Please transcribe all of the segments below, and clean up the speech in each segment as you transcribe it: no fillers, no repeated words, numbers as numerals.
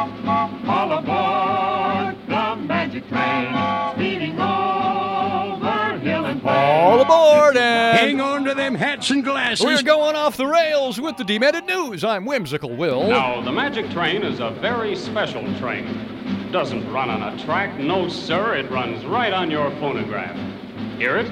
All aboard the magic train, speeding over hill and plain. All aboard and Hang on to them hats and glasses. we're going off the rails with the Demented News. I'm Whimsical Will. Now, the Magic Train is a very special train. Doesn't run on a track, no sir, it runs right on your phonograph. Hear it?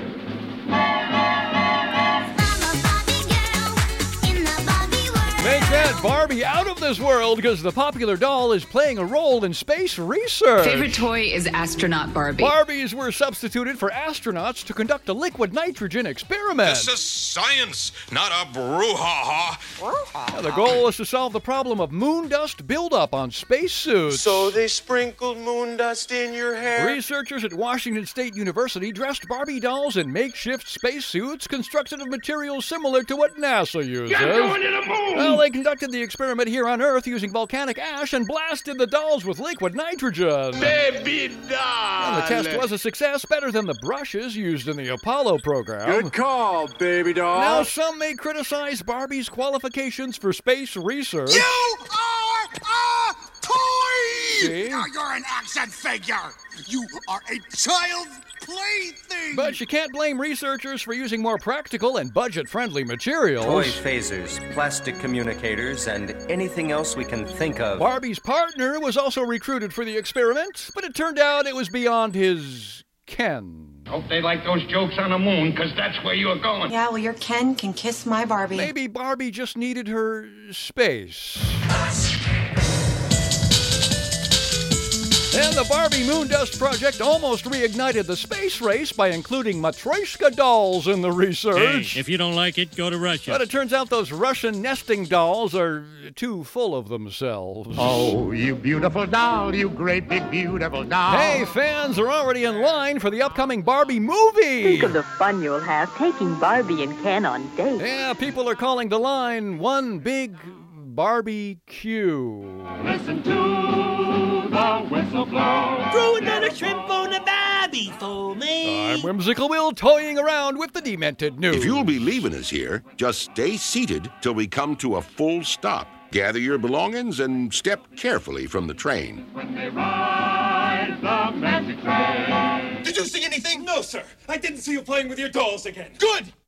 Make that Barbie out of this world because the popular doll is playing a role in space research. Favorite toy is Astronaut Barbie. Barbies were substituted for astronauts to conduct a liquid nitrogen experiment. This is science, not a brouhaha. The goal is to solve the problem of moon dust buildup on spacesuits. So they sprinkled moon dust in your hair? Researchers at Washington State University dressed Barbie dolls in makeshift spacesuits constructed of materials similar to what NASA uses. You're going to the moon! Well, they conducted the experiment here on Earth using volcanic ash and blasted the dolls with liquid nitrogen. Baby doll! And the test was a success, better than the brushes used in the Apollo program. Good call, baby doll. Now, some may criticize Barbie's qualifications for space research. You are a toy! See? Now you're an action figure! You are a child's plaything! But you can't blame researchers for using more practical and budget-friendly materials. Toy phasers, plastic communicators, and anything else we can think of. Barbie's partner was also recruited for the experiment, but it turned out it was beyond his ken. Hope they like those jokes on the moon, because that's where you're going. Yeah, well, your Ken can kiss my Barbie. Maybe Barbie just needed her space. And the Barbie Moondust Project almost reignited the space race by including Matryoshka dolls in the research. Hey, if you don't like it, go to Russia. But it turns out those Russian nesting dolls are too full of themselves. Oh, you beautiful doll, you great big beautiful doll. Hey, fans are already in line for the upcoming Barbie movie. Think of the fun you'll have taking Barbie and Ken on dates. Yeah, people are calling the line one big barbecue. Listen to the whistle blow. Throw another shrimp on the Barbie for me. I'm Whimsical Will, toying around with the Demented News. If you'll be leaving us here, just stay seated till we come to a full stop. Gather your belongings and step carefully from the train. When they ride the magic train. Did you see anything? No, sir. I didn't see you playing with your dolls again. Good!